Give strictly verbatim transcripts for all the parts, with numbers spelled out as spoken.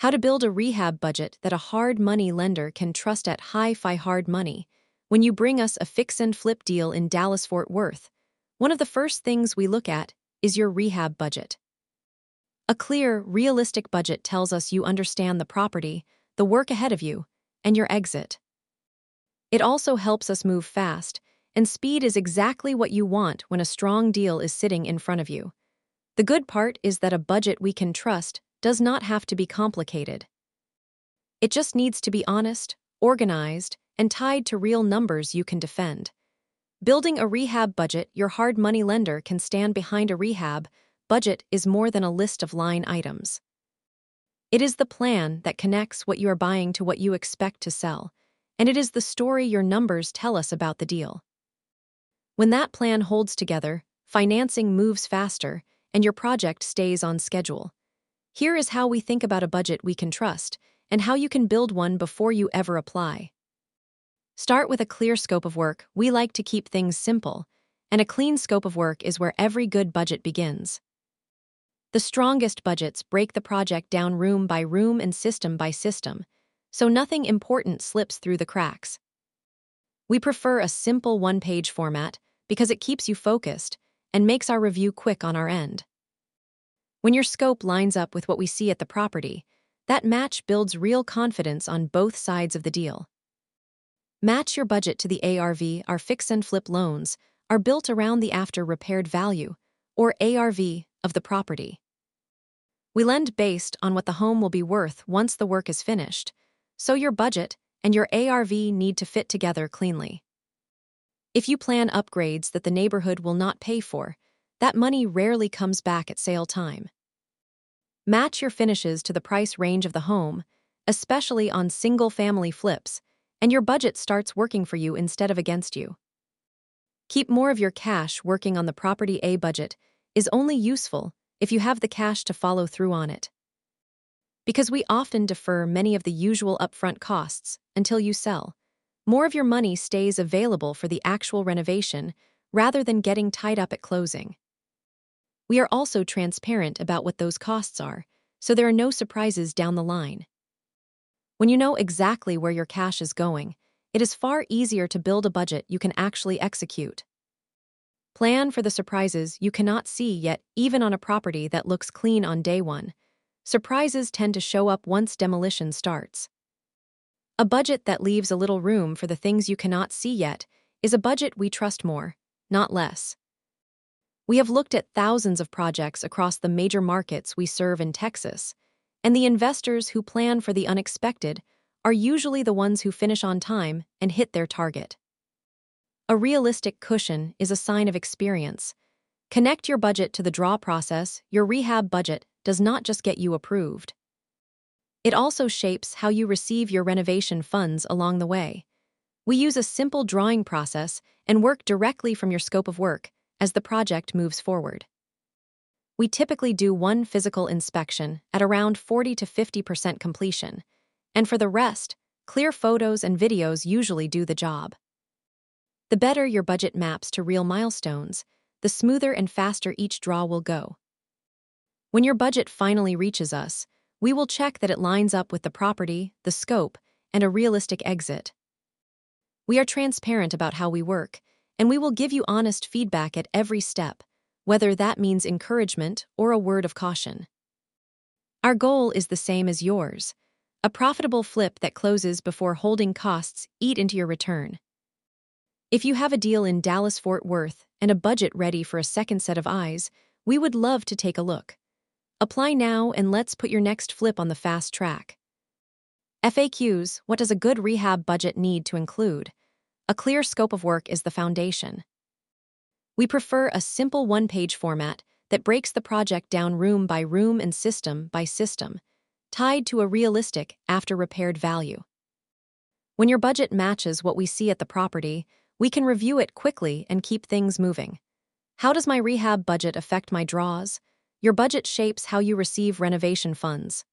How to build a rehab budget that a hard money lender can trust at Hi-Fi Hard Money. When you bring us a fix and flip deal in Dallas-Fort Worth, one of the first things we look at is your rehab budget. A clear, realistic budget tells us you understand the property, the work ahead of you, and your exit. It also helps us move fast, and speed is exactly what you want when a strong deal is sitting in front of you. The good part is that a budget we can trust does not have to be complicated. It just needs to be honest, organized, and tied to real numbers you can defend. Building a rehab budget your hard money lender can stand behind. A rehab budget is more than a list of line items. It is the plan that connects what you are buying to what you expect to sell, and it is the story your numbers tell us about the deal. When that plan holds together, financing moves faster, and your project stays on schedule. Here is how we think about a budget we can trust, and how you can build one before you ever apply. Start with a clear scope of work. We like to keep things simple, and a clean scope of work is where every good budget begins. The strongest budgets break the project down room by room and system by system, so nothing important slips through the cracks. We prefer a simple one-page format because it keeps you focused and makes our review quick on our end. When your scope lines up with what we see at the property, that match builds real confidence on both sides of the deal. Match your budget to the A R V. Our fix and flip loans are built around the after-repaired value, or A R V, of the property. We lend based on what the home will be worth once the work is finished, so your budget and your A R V need to fit together cleanly. If you plan upgrades that the neighborhood will not pay for, that money rarely comes back at sale time. Match your finishes to the price range of the home, especially on single-family flips, and your budget starts working for you instead of against you. Keep more of your cash working on the property. A budget is only useful if you have the cash to follow through on it. Because we often defer many of the usual upfront costs until you sell, more of your money stays available for the actual renovation rather than getting tied up at closing. We are also transparent about what those costs are, so there are no surprises down the line. When you know exactly where your cash is going, it is far easier to build a budget you can actually execute. Plan for the surprises you cannot see yet, even on a property that looks clean on day one. Surprises tend to show up once demolition starts. A budget that leaves a little room for the things you cannot see yet is a budget we trust more, not less. We have looked at thousands of projects across the major markets we serve in Texas, and the investors who plan for the unexpected are usually the ones who finish on time and hit their target. A realistic cushion is a sign of experience. Connect your budget to the draw process. Your rehab budget does not just get you approved. It also shapes how you receive your renovation funds along the way. We use a simple drawing process and work directly from your scope of work as the project moves forward. We typically do one physical inspection at around forty to fifty percent completion, and for the rest, clear photos and videos usually do the job. The better your budget maps to real milestones, the smoother and faster each draw will go. When your budget finally reaches us, we will check that it lines up with the property, the scope, and a realistic exit. We are transparent about how we work, and we will give you honest feedback at every step, whether that means encouragement or a word of caution. Our goal is the same as yours: a profitable flip that closes before holding costs eat into your return. If you have a deal in Dallas-Fort Worth and a budget ready for a second set of eyes, we would love to take a look. Apply now and let's put your next flip on the fast track. F A Qs: What does a good rehab budget need to include? A clear scope of work is the foundation. We prefer a simple one-page format that breaks the project down room by room and system by system, tied to a realistic, after-repaired value. When your budget matches what we see at the property, we can review it quickly and keep things moving. How does my rehab budget affect my draws? Your budget shapes how you receive renovation funds.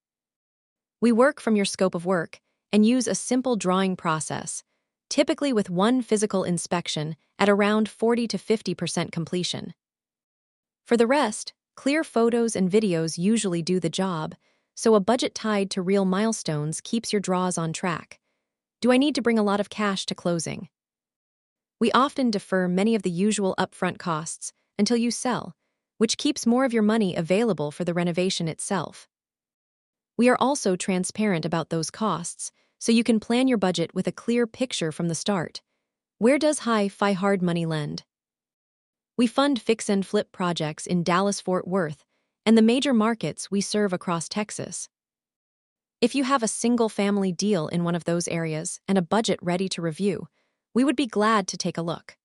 We work from your scope of work and use a simple drawing process, typically with one physical inspection at around forty to fifty percent completion. For the rest, clear photos and videos usually do the job, so a budget tied to real milestones keeps your draws on track. Do I need to bring a lot of cash to closing? We often defer many of the usual upfront costs until you sell, which keeps more of your money available for the renovation itself. We are also transparent about those costs, so you can plan your budget with a clear picture from the start. Where does Hi-Fi Hard Money lend? We fund fix and flip projects in Dallas-Fort Worth and the major markets we serve across Texas. If you have a single-family deal in one of those areas and a budget ready to review, we would be glad to take a look.